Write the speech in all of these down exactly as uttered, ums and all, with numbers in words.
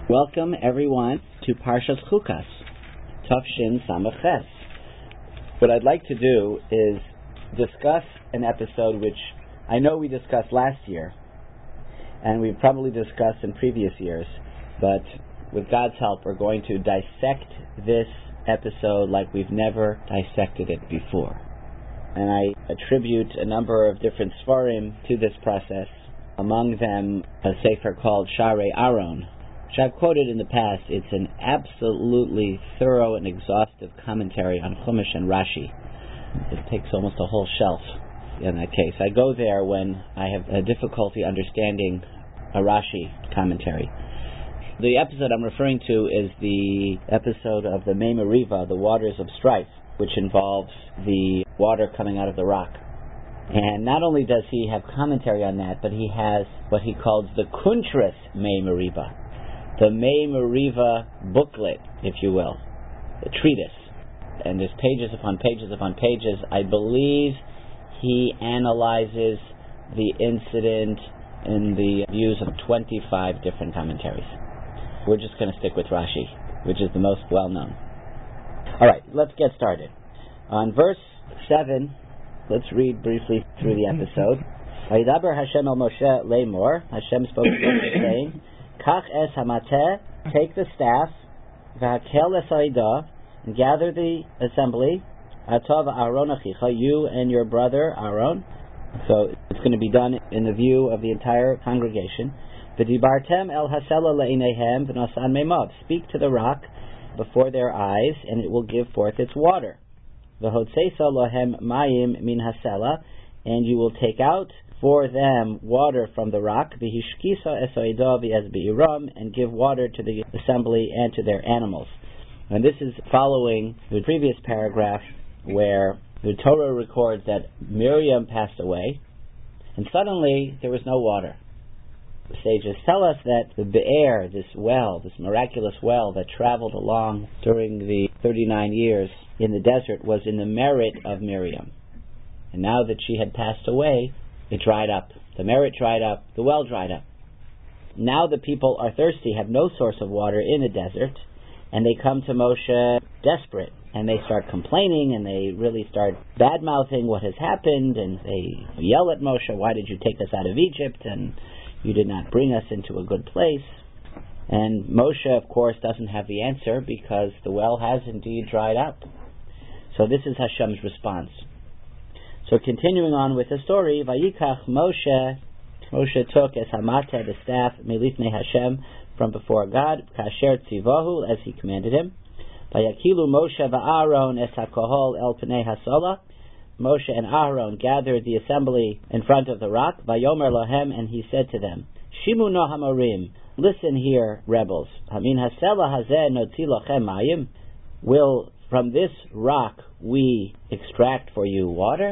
Welcome everyone to Parshas Chukas, Tafshin Samach Ches. What I'd like to do is discuss an episode which I know we discussed last year, and we've probably discussed in previous years, but with God's help we're going to dissect this episode like we've never dissected it before. And I attribute a number of different svarim to this process, among them a sefer called Sharei Aaron, which I've quoted in the past. It's an absolutely thorough and exhaustive commentary on Chumash and Rashi. It takes almost a whole shelf in that case. I go there when I have a difficulty understanding a Rashi commentary. The episode I'm referring to is the episode of the Mei Meriva, the waters of strife, which involves the water coming out of the rock. And not only does he have commentary on that, but he has what he calls the Kuntras Mei Meriva, the Mei Meriva booklet, if you will, the treatise. And there's pages upon pages upon pages. I believe he analyzes the incident in the views of twenty-five different commentaries. We're just going to stick with Rashi, which is the most well-known. Alright, let's get started. On verse seven, let's read briefly through the episode. Vayidaber Hashem el Moshe Lemor. Hashem spoke to Moshe saying, Kach es hamateh, take the staff, v'hakel es ha'edah, and gather the assembly, atov Aaron achicha, you and your brother Aaron. So it's going to be done in the view of the entire congregation. V'dibartem el hasela le'inehem v'nosan meimav, speak to the rock before their eyes, and it will give forth its water. V'hotzesa lohem mayim min hasela, and you will take out for them water from the rock, v'hishkisa es ha'edah v'ez be'iram, and give water to the assembly and to their animals. And this is following the previous paragraph where the Torah records that Miriam passed away, and suddenly there was no water. The sages tell us that the Be'er, this well, this miraculous well that traveled along during the thirty-nine years in the desert, was in the merit of Miriam. And now that she had passed away, it dried up. The merit dried up, the well dried up. Now the people are thirsty, have no source of water in the desert, and they come to Moshe desperate, and they start complaining, and they really start bad-mouthing what has happened, and they yell at Moshe, why did you take us out of Egypt, and you did not bring us into a good place. And Moshe, of course, doesn't have the answer because the well has indeed dried up. So this is Hashem's response. So continuing on with the story, Vayikach Moshe, Moshe took es hamateh, the staff, melifnei Hashem, from before God, kasher tzivahu, as he commanded him. Vayakilu Moshe va'Aaron es hakohol el pnei hasola. Moshe and Aaron gathered the assembly in front of the rock. Vayomer lohem, and he said to them, Shimu no hamorim, listen here, rebels. Hamin hasela hazeh notzi lochem mayim. Will from this rock we extract for you water?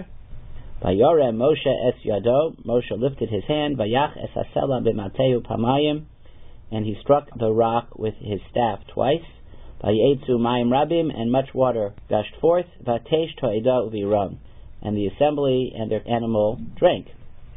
Vayorem Moshe es yado. Moshe lifted his hand. Vayach es hasela b'mateu pamayim, and he struck the rock with his staff twice. Vayetzu mayim rabim, and much water gushed forth. Vatesh to'edah uviram, and the assembly and their animal drank.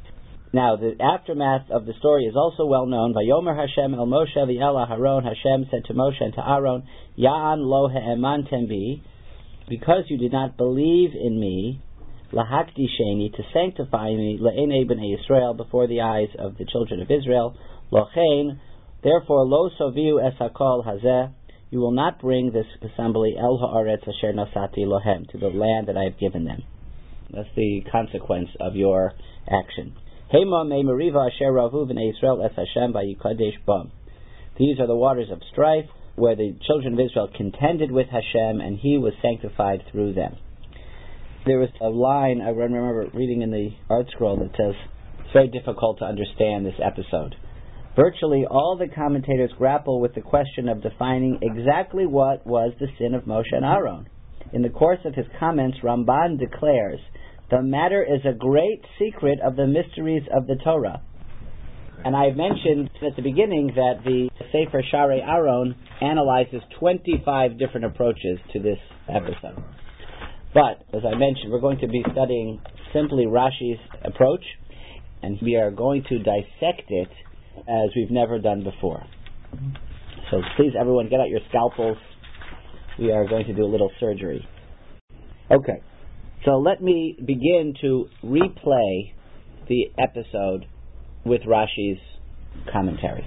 Now, the aftermath of the story is also well known. Vayomer Hashem el Moshe v'el Aharon. Hashem said to Moshe and to Aaron, Ya'an lo ha'emantem bi, because you did not believe in me, lahakdisheni, to sanctify me, le'enei b'nei Yisrael, before the eyes of the children of Israel, lochein, therefore lo soviu es hakol hazeh, you will not bring this assembly el ha'aretz asher nasati lohem, to the land that I have given them. That's the consequence of your action. Hema mei meriva asher ravu v'nei Yisrael es Hashem vayikadesh bam. These are the waters of strife, where the children of Israel contended with Hashem, and He was sanctified through them. There was a line I remember reading in the Art Scroll that says, it's very difficult to understand this episode. Virtually all the commentators grapple with the question of defining exactly what was the sin of Moshe and Aaron. In the course of his comments, Ramban declares, the matter is a great secret of the mysteries of the Torah. And I mentioned at the beginning that the Sefer Sharei Aaron analyzes twenty-five different approaches to this episode. But, as I mentioned, we're going to be studying simply Rashi's approach, and we are going to dissect it as we've never done before. So please, everyone, get out your scalpels. We are going to do a little surgery. Okay, so let me begin to replay the episode with Rashi's commentary.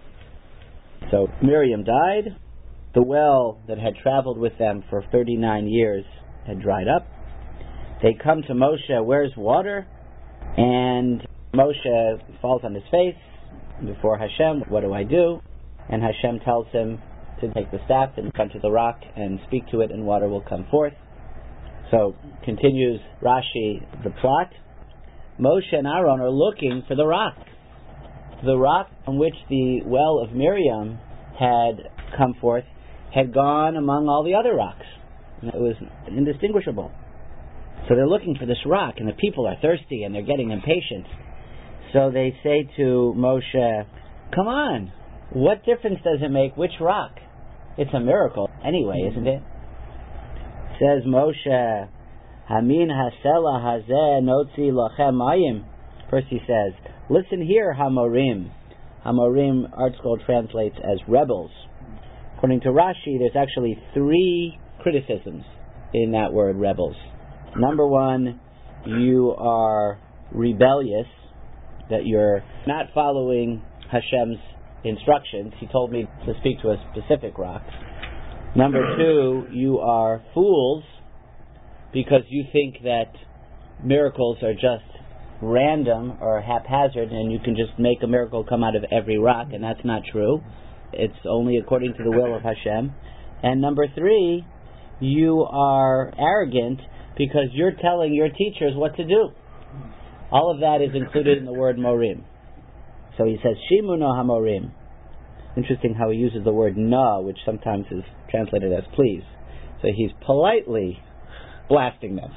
So Miriam died. The well that had traveled with them for thirty-nine years had dried up. They come to Moshe, where's water? And Moshe falls on his face before Hashem, what do I do? And Hashem tells him to take the staff in front of the rock and speak to it, and water will come forth. So, continues Rashi the plot. Moshe and Aaron are looking for the rock. The rock on which the well of Miriam had come forth had gone among all the other rocks. And it was indistinguishable. So they're looking for this rock, and the people are thirsty and they're getting impatient. So they say to Moshe, come on, what difference does it make which rock? It's a miracle anyway, isn't it? Says Moshe, Hamin hasela hazeh notzi lachem mayim. First he says, listen here, Hamorim. Hamorim, ArtScroll translates as rebels. According to Rashi, there's actually three criticisms in that word, rebels. Number one, you are rebellious, that you're not following Hashem's instructions. He told me to speak to a specific rock. Number two, you are fools because you think that miracles are just random or haphazard and you can just make a miracle come out of every rock, and that's not true. It's only according to the will of Hashem. And number three, you are arrogant because you're telling your teachers what to do. All of that is included in the word morim. So he says, Shimu no hamorim. Interesting how he uses the word na, which sometimes is translated as please. So he's politely blasting them.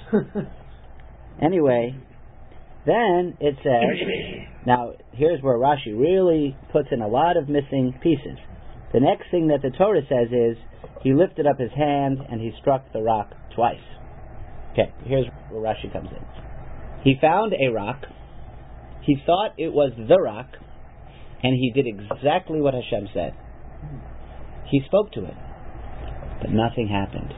Anyway, then it says, now here's where Rashi really puts in a lot of missing pieces. The next thing that the Torah says is, he lifted up his hand and he struck the rock twice. Okay, here's where Rashi comes in. He found a rock, he thought it was the rock, and he did exactly what Hashem said. He spoke to it, but nothing happened.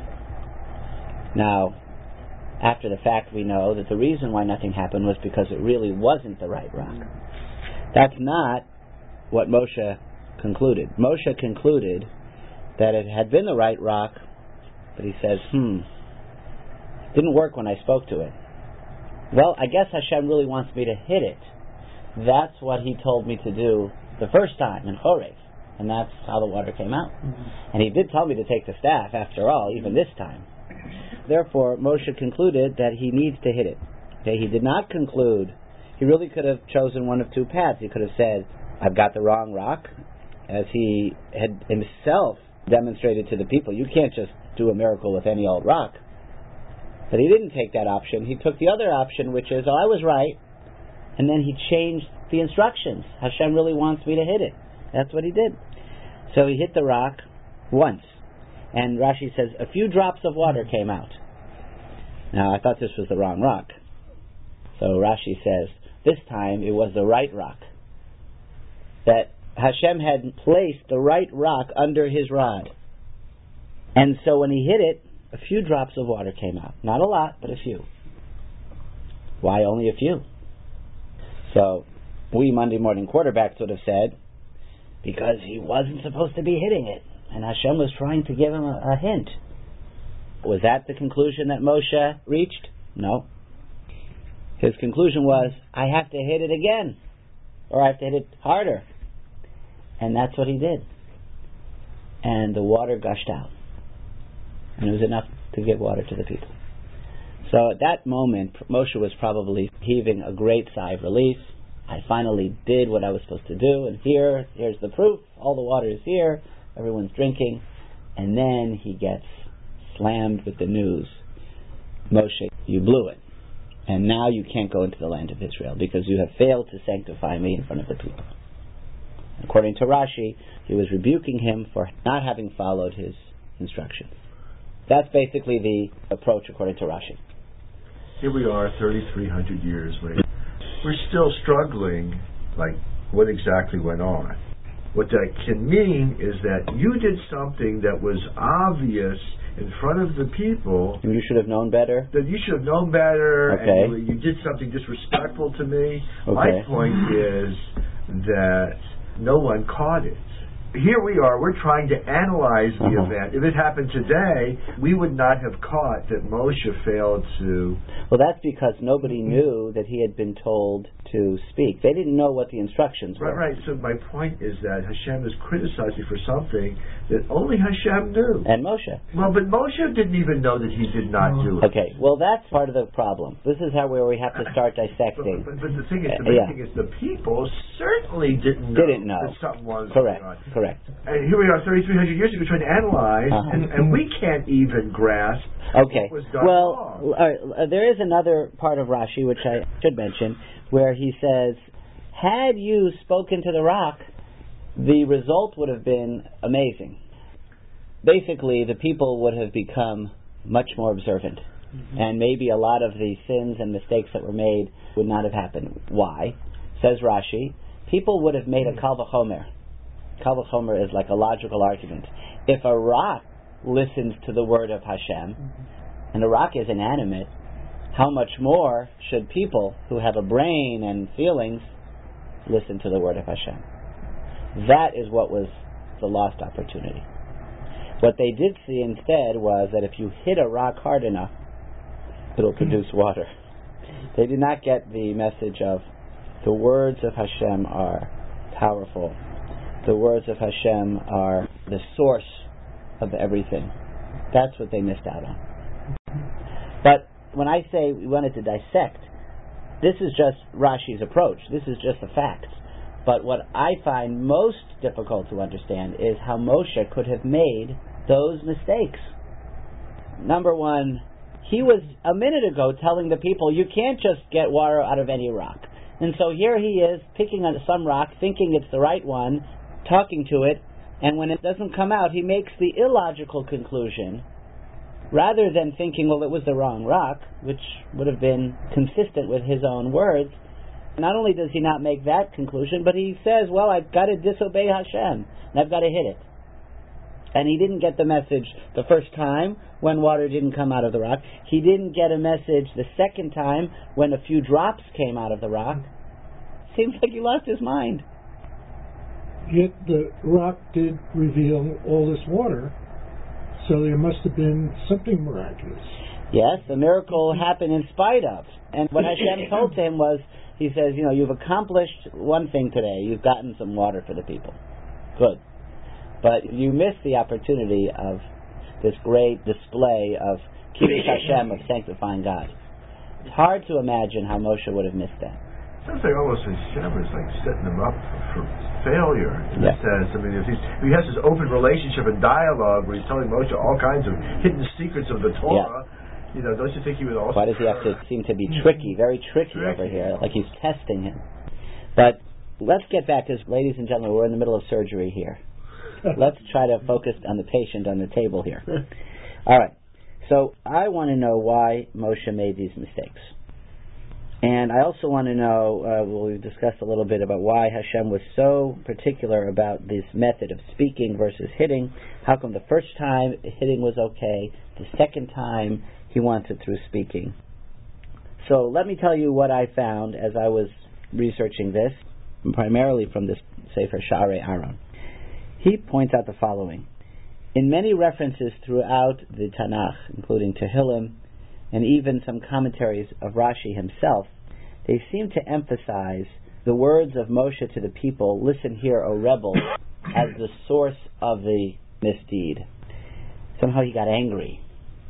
Now, after the fact, we know that the reason why nothing happened was because it really wasn't the right rock. That's not what Moshe concluded. Moshe concluded that it had been the right rock, but he says, hmm, it didn't work when I spoke to it. Well, I guess Hashem really wants me to hit it. That's what he told me to do the first time in Chorev. And that's how the water came out. Mm-hmm. And he did tell me to take the staff, after all, even this time. Therefore, Moshe concluded that he needs to hit it. Okay, he did not conclude. He really could have chosen one of two paths. He could have said, I've got the wrong rock, as he had himself demonstrated to the people. You can't just do a miracle with any old rock. But he didn't take that option. He took the other option, which is, oh, I was right. And then he changed the instructions. Hashem really wants me to hit it. That's what he did. So he hit the rock once. And Rashi says, a few drops of water came out. Now, I thought this was the wrong rock. So Rashi says, this time it was the right rock. That Hashem had placed the right rock under his rod. And so when he hit it, a few drops of water came out. Not a lot, but a few. Why only a few? So, we Monday morning quarterbacks would have said, because he wasn't supposed to be hitting it, and Hashem was trying to give him a, a hint. Was that the conclusion that Moshe reached? No. His conclusion was, I have to hit it again, or I have to hit it harder. And that's what he did. And the water gushed out. And it was enough to give water to the people. So at that moment, Moshe was probably heaving a great sigh of relief. I finally did what I was supposed to do, and here, here's the proof. All the water is here. Everyone's drinking. And then he gets slammed with the news. Moshe, you blew it. And now you can't go into the land of Israel because you have failed to sanctify me in front of the people. According to Rashi, he was rebuking him for not having followed his instructions. That's basically the approach according to Rashi. Here we are, thirty-three hundred years later. We're still struggling, like, what exactly went on? What that can mean is that you did something that was obvious in front of the people. And you should have known better? That you should have known better, okay. and you, you did something disrespectful to me. Okay. My point is that no one caught it. Here we are, we're trying to analyze the uh-huh. event. If it happened today, we would not have caught that Moshe failed to... Well, that's because nobody knew that he had been told to speak. They didn't know what the instructions were. Right, right. So my point is that Hashem is criticizing for something that only Hashem knew. And Moshe. Well, but Moshe didn't even know that he did not do it. Okay, well, that's part of the problem. This is how where we have to start dissecting. But, but, but the thing is, the uh, main yeah. thing is the people certainly didn't know, didn't know. that something was Correct, going on. correct. And here we are, thirty-three hundred years ago, trying to analyze, uh-huh. and, and we can't even grasp okay. what was done well, wrong. All right, uh, there is another part of Rashi, which I should mention, where he says, had you spoken to the rock, the result would have been amazing. Basically, the people would have become much more observant. Mm-hmm. And maybe a lot of the sins and mistakes that were made would not have happened. Why? Says Rashi, people would have made a kal v'chomer. Kal v'chomer is like a logical argument. If a rock listens to the word of Hashem, mm-hmm. and a rock is inanimate, how much more should people who have a brain and feelings listen to the word of Hashem? That is what was the lost opportunity. What they did see instead was that if you hit a rock hard enough, it'll produce water. They did not get the message of the words of Hashem are powerful. The words of Hashem are the source of everything. That's what they missed out on. But when I say we wanted to dissect, this is just Rashi's approach. This is just the facts. But what I find most difficult to understand is how Moshe could have made those mistakes. Number one, he was a minute ago telling the people, you can't just get water out of any rock. And so here he is, picking on some rock, thinking it's the right one, talking to it, and when it doesn't come out, he makes the illogical conclusion, rather than thinking, well, it was the wrong rock, which would have been consistent with his own words. Not only does he not make that conclusion, but he says, well, I've got to disobey Hashem, and I've got to hit it. And he didn't get the message the first time when water didn't come out of the rock. He didn't get a message the second time when a few drops came out of the rock. Seems like he lost his mind. Yet the rock did reveal all this water, so there must have been something miraculous. Yes, the miracle happened in spite of. And what Hashem told to him was, he says, you know, you've accomplished one thing today. You've gotten some water for the people. Good. But you missed the opportunity of this great display of Kiddush Hashem, of sanctifying God. It's hard to imagine how Moshe would have missed that. Sounds like almost Hashem is like setting him up for, for failure in yeah. a sense. I mean, if, he's, if he has this open relationship and dialogue where he's telling Moshe all kinds of hidden secrets of the Torah, yeah. you know, don't you think he would also... Why does he have to seem to be tricky, very tricky, tricky over here, like he's testing him? But let's get back, because ladies and gentlemen, we're in the middle of surgery here. Let's try to focus on the patient on the table here. All right. So I want to know why Moshe made these mistakes. And I also want to know, uh, well, we've discussed a little bit about why Hashem was so particular about this method of speaking versus hitting. How come the first time hitting was okay, the second time he wants it through speaking? So let me tell you what I found as I was researching this, primarily from this Sefer Sha'arei Aaron. He points out the following. In many references throughout the Tanakh, including Tehillim, and even some commentaries of Rashi himself, they seem to emphasize the words of Moshe to the people, listen here, O rebels, as the source of the misdeed. Somehow he got angry,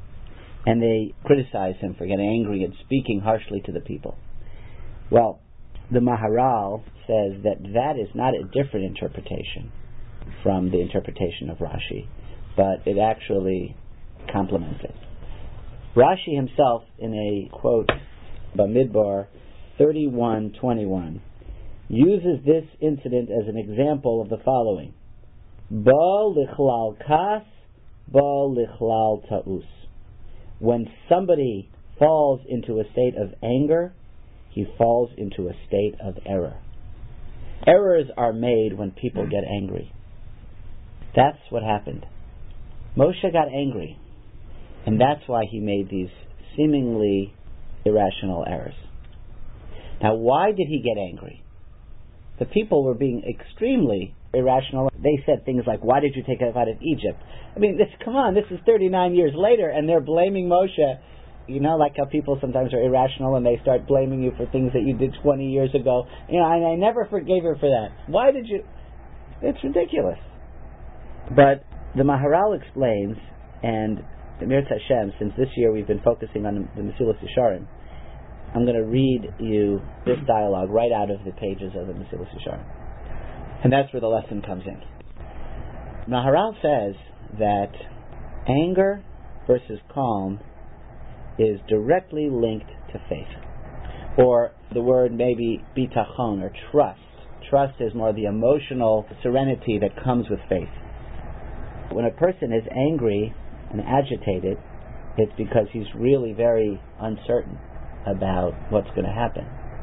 and they criticized him for getting angry and speaking harshly to the people. Well, the Maharal says that that is not a different interpretation from the interpretation of Rashi, but it actually complements it. Rashi himself, in a quote, Bamidbar thirty-one twenty-one, uses this incident as an example of the following: Ba lichlal kas, ba lichlal ta'us. When somebody falls into a state of anger, he falls into a state of error. Errors are made when people get angry. That's what happened. Moshe got angry, and that's why he made these seemingly irrational errors. Now, why did he get angry? The people were being extremely irrational. They said things like, why did you take us out of Egypt? I mean, this, come on, this is thirty-nine years later, and they're blaming Moshe. You know, like how people sometimes are irrational and they start blaming you for things that you did twenty years ago. You know, and I never forgave her for that. Why did you? It's ridiculous. But the Maharal explains, and the Mirz Hashem, since this year we've been focusing on the Mesilas Yesharim, I'm going to read you this dialogue right out of the pages of the Mesilas Yesharim. And that's where the lesson comes in. Maharal says that anger versus calm is directly linked to faith. Or the word maybe bitachon, or trust. Trust is more the emotional serenity that comes with faith. When a person is angry and agitated, it's because he's really very uncertain about what's going to happen.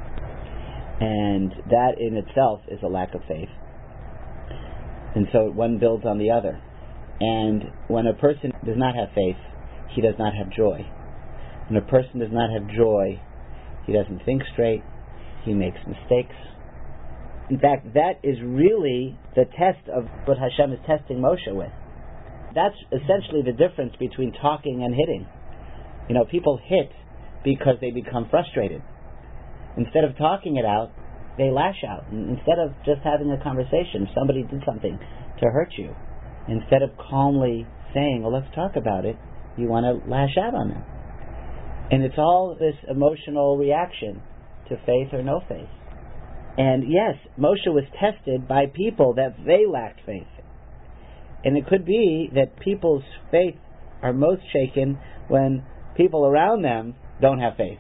And that in itself is a lack of faith. And so one builds on the other. And when a person does not have faith, he does not have joy. When a person does not have joy, he doesn't think straight, he makes mistakes. In fact, that is really the test of what Hashem is testing Moshe with. That's essentially the difference between talking and hitting. You know, people hit because they become frustrated. Instead of talking it out, they lash out. Instead of just having a conversation, if somebody did something to hurt you, instead of calmly saying, well, let's talk about it, you want to lash out on them. And it's all this emotional reaction to faith or no faith. And yes, Moshe was tested by people that they lacked faith. And it could be that people's faith are most shaken when people around them don't have faith.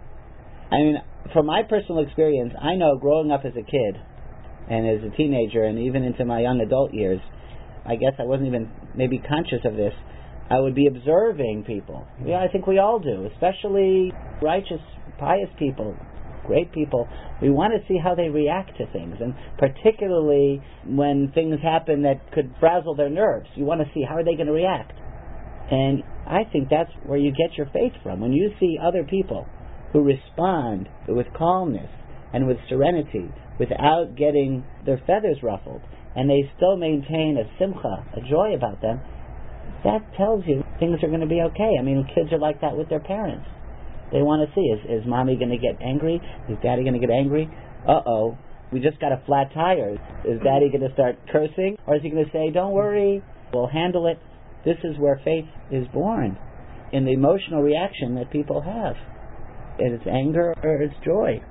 I mean, from my personal experience, I know growing up as a kid and as a teenager and even into my young adult years, I guess I wasn't even maybe conscious of this, I would be observing people. Yeah, I think we all do, especially righteous, pious people, great people. We want to see how they react to things, and particularly when things happen that could frazzle their nerves. You want to see how are they going to react. And I think that's where you get your faith from. When you see other people who respond with calmness and with serenity, without getting their feathers ruffled, and they still maintain a simcha, a joy about them, that tells you things are going to be okay. I mean, kids are like that with their parents. They want to see, is, is mommy going to get angry? Is daddy going to get angry? Uh-oh, we just got a flat tire. Is daddy going to start cursing? Or is he going to say, don't worry, we'll handle it? This is where faith is born, in the emotional reaction that people have. And it's anger or it's joy.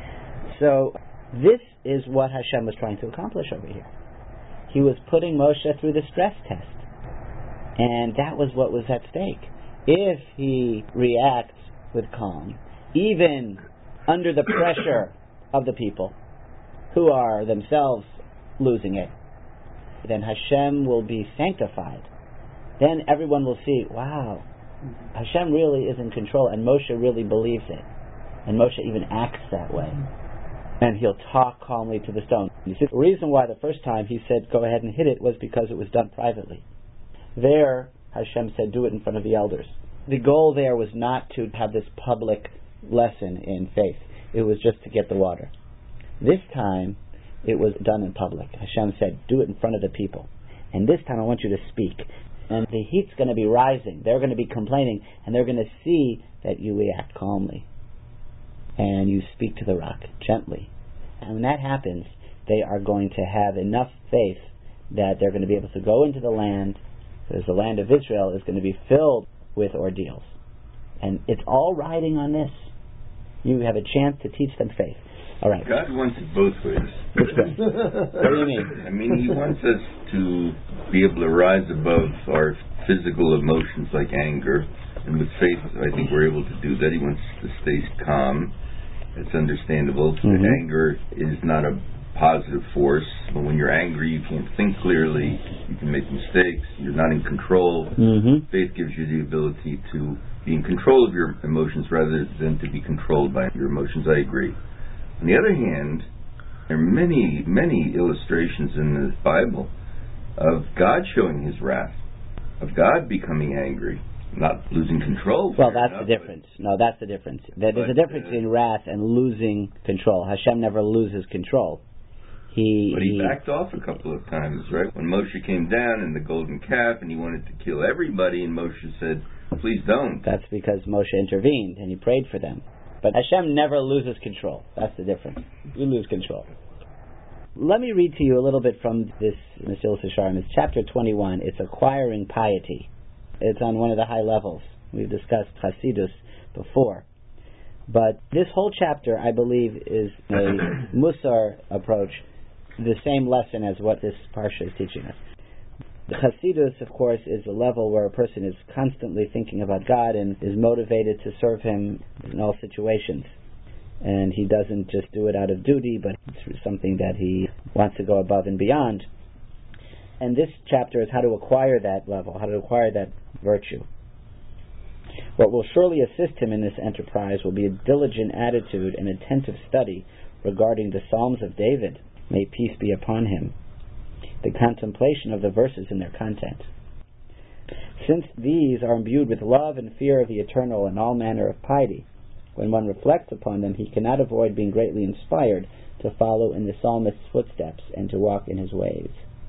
So this is what Hashem was trying to accomplish over here. He was putting Moshe through the stress test. And that was what was at stake. If he reacts with calm, even under the pressure of the people who are themselves losing it, then Hashem will be sanctified. Then everyone will see, wow, Hashem really is in control, and Moshe really believes it. And Moshe even acts that way. And he'll talk calmly to the stone. You see, the reason why the first time he said, go ahead and hit it, was because it was done privately. There, Hashem said, do it in front of the elders. The goal there was not to have this public lesson in faith. It was just to get the water. This time, it was done in public. Hashem said, do it in front of the people. And this time I want you to speak. And the heat's going to be rising. They're going to be complaining, and they're going to see that you react calmly. And you speak to the rock gently. And when that happens, they are going to have enough faith that they're going to be able to go into the land, because the land of Israel is going to be filled with ordeals. And it's all riding on this. You have a chance to teach them faith. All right. God wants it both ways. Which way? What do you mean? I mean, He wants us to be able to rise above our physical emotions like anger. And with faith, I think we're able to do that. He wants us to stay calm. It's understandable. Mm-hmm. Anger is not a positive force. But when you're angry, you can't think clearly. You can make mistakes. You're not in control. Mm-hmm. Faith gives you the ability to be in control of your emotions rather than to be controlled by your emotions. I agree. On the other hand, There are many, many illustrations in the Bible of God showing His wrath, of God becoming angry, not losing control. Well, that's enough, the difference. No, that's the difference. There's but, a difference uh, in wrath and losing control. Hashem never loses control. He, but he, he backed off a couple of times, right? When Moshe came down in the golden calf and he wanted to kill everybody, and Moshe said, please don't. That's because Moshe intervened and he prayed for them. But Hashem never loses control. That's the difference. You lose control. Let me read to you a little bit from this Mesilas Yesharim. It's chapter twenty-one. It's acquiring piety. It's on one of the high levels. We've discussed Hasidus before. But this whole chapter, I believe, is a Musar approach, the same lesson as what this Parsha is teaching us. The Hasidus, of course, is a level where a person is constantly thinking about God and is motivated to serve Him in all situations. And he doesn't just do it out of duty, but it's something that he wants to go above and beyond. And this chapter is how to acquire that level, how to acquire that virtue. What will surely assist him in this enterprise will be a diligent attitude and attentive study regarding the Psalms of David, may peace be upon him, the contemplation of the verses and their content. Since these are imbued with love and fear of the eternal and all manner of piety, when one reflects upon them, he cannot avoid being greatly inspired to follow in the psalmist's footsteps and to walk in his ways.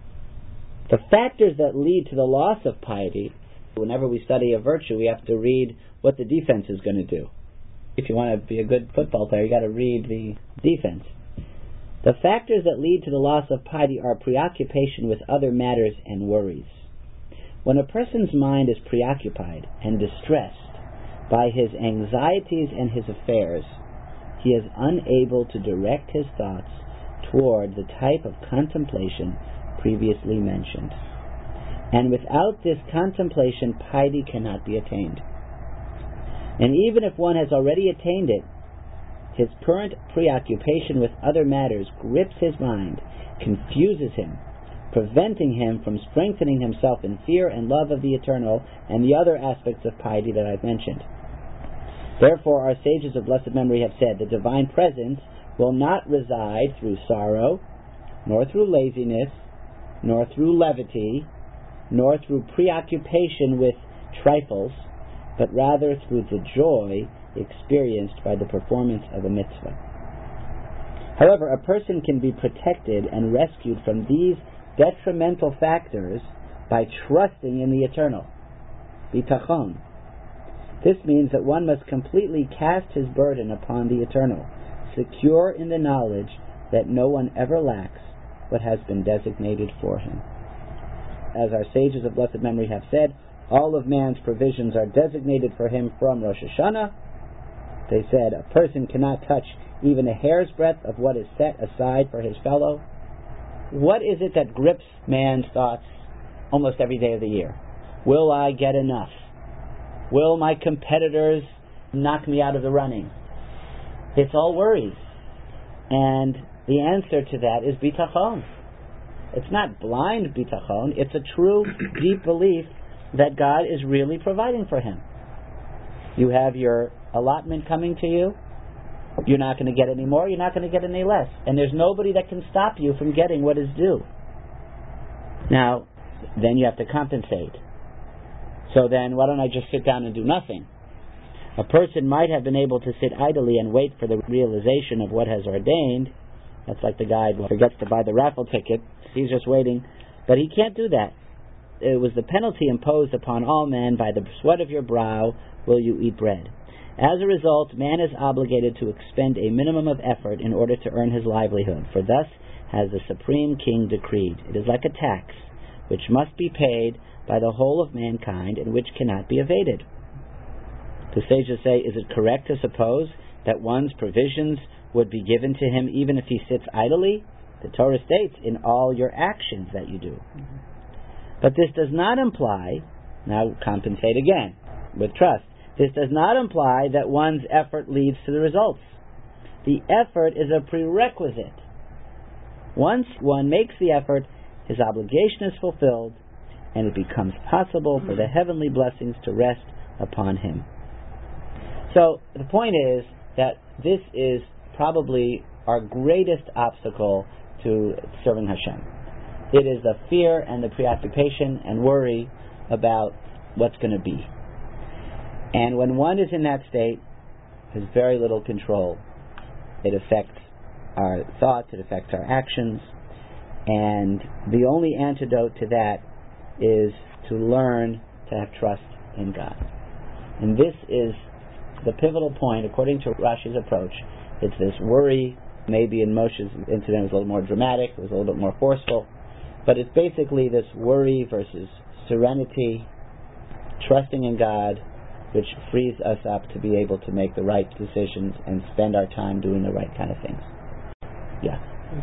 The factors that lead to the loss of piety, whenever we study a virtue, we have to read what the defense is going to do. If you want to be a good football player, you got to read the defense. The factors that lead to the loss of piety are preoccupation with other matters and worries. When a person's mind is preoccupied and distressed by his anxieties and his affairs, he is unable to direct his thoughts toward the type of contemplation previously mentioned. And without this contemplation, piety cannot be attained. And even if one has already attained it, his current preoccupation with other matters grips his mind, confuses him, preventing him from strengthening himself in fear and love of the eternal and the other aspects of piety that I've mentioned. Therefore, our sages of blessed memory have said, the divine presence will not reside through sorrow, nor through laziness, nor through levity, nor through preoccupation with trifles, but rather through the joy experienced by the performance of a mitzvah. However, a person can be protected and rescued from these detrimental factors by trusting in the eternal. Bitachon. This means that one must completely cast his burden upon the eternal, secure in the knowledge that no one ever lacks what has been designated for him. As our sages of blessed memory have said, all of man's provisions are designated for him from Rosh Hashanah. They said, a person cannot touch even a hair's breadth of what is set aside for his fellow. What is it that grips man's thoughts almost every day of the year? Will I get enough? Will my competitors knock me out of the running? It's all worries. And the answer to that is bitachon. It's not blind bitachon. It's a true, deep belief that God is really providing for him. You have your allotment coming to you. You're not going to get any more. You're not going to get any less. And there's nobody that can stop you from getting what is due. Now, then you have to compensate. So then, why don't I just sit down and do nothing? A person might have been able to sit idly and wait for the realization of what has ordained. That's like the guy who forgets to buy the raffle ticket. He's just waiting. But he can't do that. It was the penalty imposed upon all men, by the sweat of your brow will you eat bread. As a result, man is obligated to expend a minimum of effort in order to earn his livelihood, for thus has the Supreme King decreed. It is like a tax, which must be paid by the whole of mankind and which cannot be evaded. The sages say, is it correct to suppose that one's provisions would be given to him even if he sits idly? The Torah states, in all your actions that you do. Mm-hmm. But this does not imply, now compensate again, with trust, this does not imply that one's effort leads to the results. The effort is a prerequisite. Once one makes the effort, his obligation is fulfilled, and it becomes possible for the heavenly blessings to rest upon him. So the point is that this is probably our greatest obstacle to serving Hashem. It is the fear and the preoccupation and worry about what's going to be. And when one is in that state, there's very little control. It affects our thoughts, it affects our actions, and the only antidote to that is to learn to have trust in God. And this is the pivotal point, according to Rashi's approach. It's this worry. Maybe in Moshe's incident it was a little more dramatic, it was a little bit more forceful, but it's basically this worry versus serenity, trusting in God, which frees us up to be able to make the right decisions and spend our time doing the right kind of things. Yeah.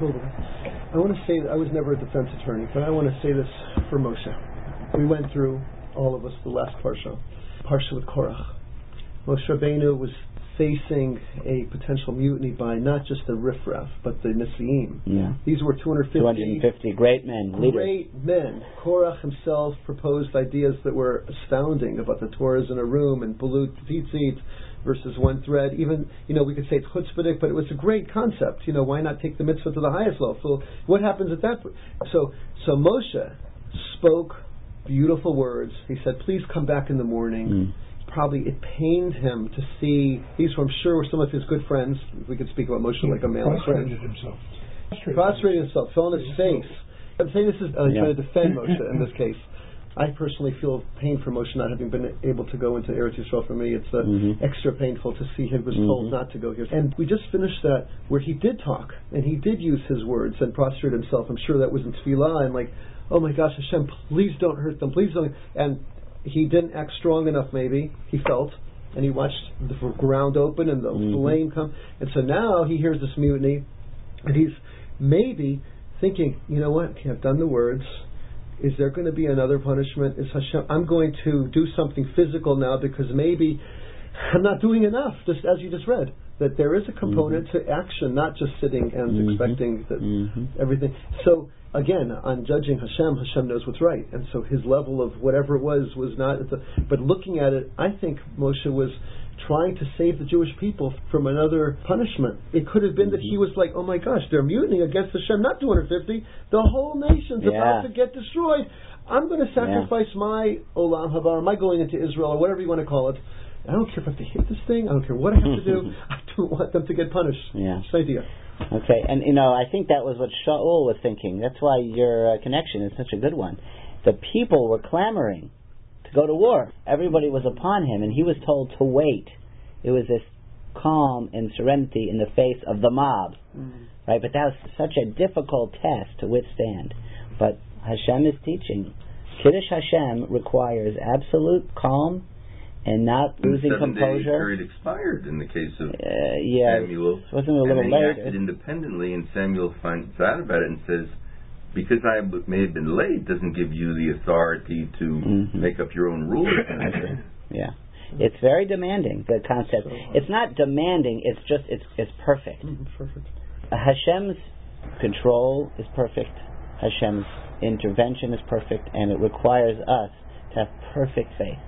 I want to say that I was never a defense attorney, but I want to say this for Moshe. We went through, all of us, the last Parsha, Parsha with Korach. Moshe Rabbeinu was facing a potential mutiny by not just the riffraff, but the Nesi'im. Yeah. These were two hundred fifty, two hundred fifty great men, leaders. Great men. Korach himself proposed ideas that were astounding about the Torahs in a room and balut tzitzit versus one thread. Even, you know, we could say it's chutzpahdik, but it was a great concept. You know, why not take the mitzvah to the highest level? So what happens at that point? So, so Moshe spoke beautiful words. He said, please come back in the morning. Mm. Probably it pained him to see, these were, I'm sure, were some of his good friends. We could speak about Moshe like a male friend. Prostrated himself. Prostrated himself, fell on his face. I'm saying this is uh, yeah. trying to defend Moshe in this case. I personally feel pain for Moshe not having been able to go into Eretz Yisrael. For me, it's uh, mm-hmm. extra painful to see him was mm-hmm. told not to go here. And we just finished that where he did talk, and he did use his words and prostrate himself. I'm sure that was in tefillah, and like, oh my gosh, Hashem, please don't hurt them, please don't. And he didn't act strong enough, maybe, he felt, and he watched the ground open and the mm-hmm. flame come. And so now he hears this mutiny, and he's maybe thinking, you know what, okay, I've done the words. Is there going to be another punishment? Is Hashem, I'm going to do something physical now because maybe I'm not doing enough, just as you just read. That there is a component mm-hmm. to action, not just sitting and mm-hmm. expecting that mm-hmm. everything. So, again, on judging Hashem, Hashem knows what's right. And so his level of whatever it was, was not... But looking at it, I think Moshe was trying to save the Jewish people from another punishment. It could have been that he was like, oh my gosh, they're mutinying against Hashem, not two hundred fifty, the whole nation's yeah. about to get destroyed. I'm going to sacrifice yeah. my Olam Haba, my going into Israel, or whatever you want to call it. I don't care if I have to hit this thing, I don't care what I have to do, I don't want them to get punished. Yeah. It's an idea. Okay, and you know, I think that was what Shaul was thinking. That's why your uh, connection is such a good one. The people were clamoring to go to war. Everybody was upon him, and he was told to wait. It was this calm and serenity in the face of the mob, mm. right? But that was such a difficult test to withstand. But Hashem is teaching. Kiddush Hashem requires absolute calm and not losing the seven composure. Day period expired in the case of uh, yeah, Samuel. Wasn't it a little and late? he acted independently, and Samuel finds out about it and says, because I may have been late doesn't give you the authority to mm-hmm. make up your own rules. Yeah. It's very demanding, the concept. So, uh, it's not demanding, it's just, it's it's perfect. Mm-hmm, perfect. Hashem's control is perfect. Hashem's intervention is perfect, and it requires us to have perfect faith.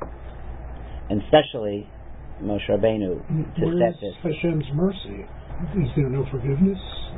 And especially Moshe Rabbeinu to Where set is this. Hashem's mercy? Is there no forgiveness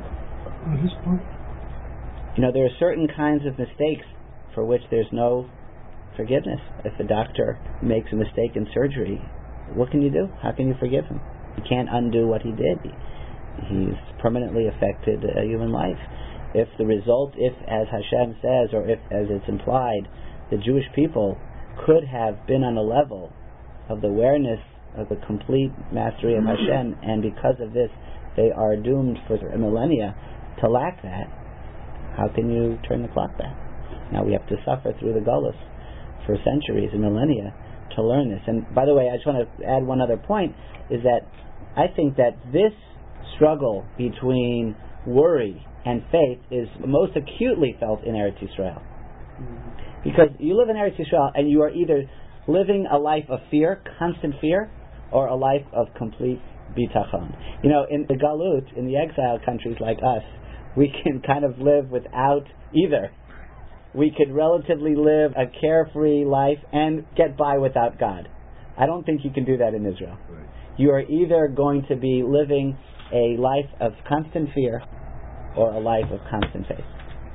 on his part? You know, there are certain kinds of mistakes for which there's no forgiveness. If a doctor makes a mistake in surgery, what can you do? How can you forgive him? You can't undo what he did. He, he's permanently affected uh, human life. If the result, if as Hashem says, or if as it's implied, the Jewish people could have been on a level of the awareness of the complete mastery of Hashem, and because of this they are doomed for millennia to lack that, how can you turn the clock back? Now we have to suffer through the Golus for centuries and millennia to learn this. And by the way, I just want to add one other point, is that I think that this struggle between worry and faith is most acutely felt in Eretz Yisrael. Mm-hmm. Because you live in Eretz Yisrael and you are either living a life of fear, constant fear, or a life of complete bitachon. You know, in the Galut, in the exile countries like us, we can kind of live without either. We could relatively live a carefree life and get by without God. I don't think you can do that in Israel. Right. You are either going to be living a life of constant fear or a life of constant faith.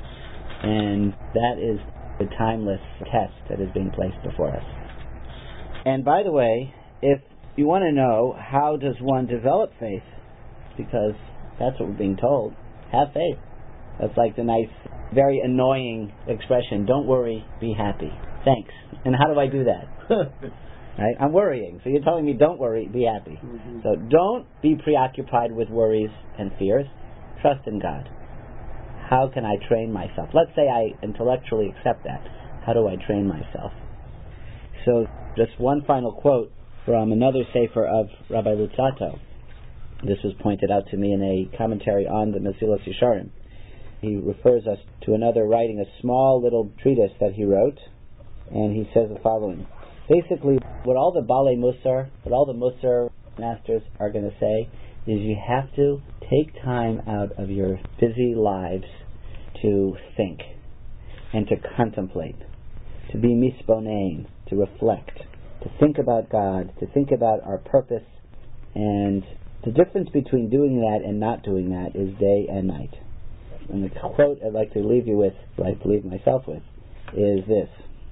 And that is the timeless test that is being placed before us. And by the way, if you want to know how does one develop faith, because that's what we're being told, have faith. That's like the nice, very annoying expression, don't worry, be happy. Thanks. And how do I do that? Right? I'm worrying. So you're telling me don't worry, be happy. Mm-hmm. So don't be preoccupied with worries and fears. Trust in God. How can I train myself? Let's say I intellectually accept that. How do I train myself? So just one final quote from another sefer of Rabbi Luzzatto. This was pointed out to me in a commentary on the Mesilas Yesharim. He refers us to another writing, a small little treatise that he wrote, and he says the following. Basically, what all the Balei Musar, what all the Musar masters are going to say is you have to take time out of your busy lives to think and to contemplate, to be misbonein, to reflect, to think about God, to think about our purpose. And the difference between doing that and not doing that is day and night. And the quote I'd like to leave you with, I'd like to leave myself with, is this.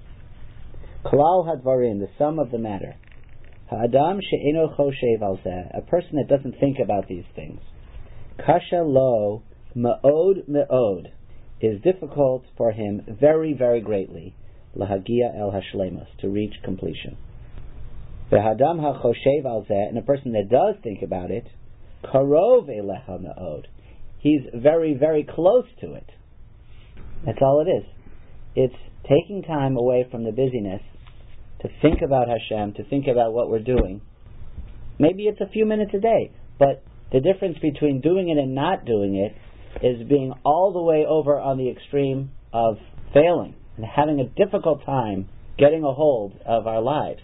Klal hadvarim, the sum of the matter. Ha'adam she'eno choshev al zeh, a person that doesn't think about these things. Kasha lo ma'od me'od, is difficult for him very, very greatly. Lahagia el hashlemus, to reach completion. V'ha'adam ha'choshev al zeh, and a person that does think about it, karov elecha me'od, he's very, very close to it. That's all it is. It's taking time away from the busyness to think about Hashem, to think about what we're doing. Maybe it's a few minutes a day, but the difference between doing it and not doing it is being all the way over on the extreme of failing and having a difficult time getting a hold of our lives,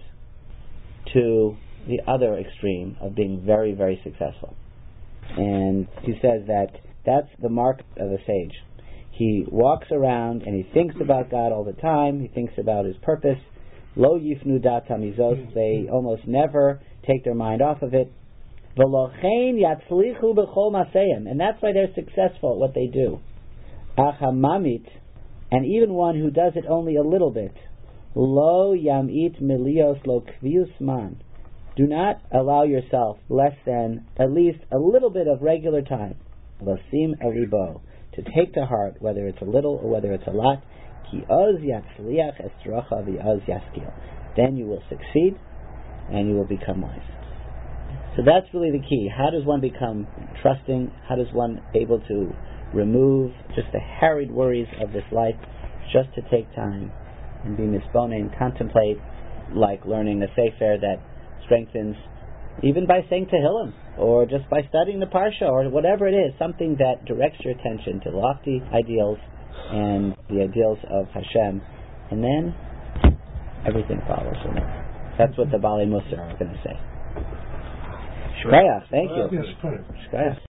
to the other extreme of being very, very successful. And he says that that's the mark of a sage. He walks around and he thinks about God all the time. He thinks about his purpose. Lo yifnu dat hamizos. They almost never take their mind off of it. V'lochein yatzlichu b'chol maseyim. And that's why they're successful at what they do. Achamamit, and even one who does it only a little bit. Lo yamit milios lo kvius man. Do not allow yourself less than at least a little bit of regular time. Lasim elibo, to take to heart, whether it's a little or whether it's a lot. Ki oz yatzliach esrocha v'oz yaskil. Then you will succeed and you will become wise. So that's really the key. How does one become trusting? How does one able to remove just the harried worries of this life, just to take time and be misbone and contemplate, like learning a sefer that strengthens, even by saying Tehillim, or just by studying the Parsha, or whatever it is, something that directs your attention to lofty ideals and the ideals of Hashem, and then everything follows from it. That's what the Balei Musar are going to say. Shkoyach, thank you. Shkoyach.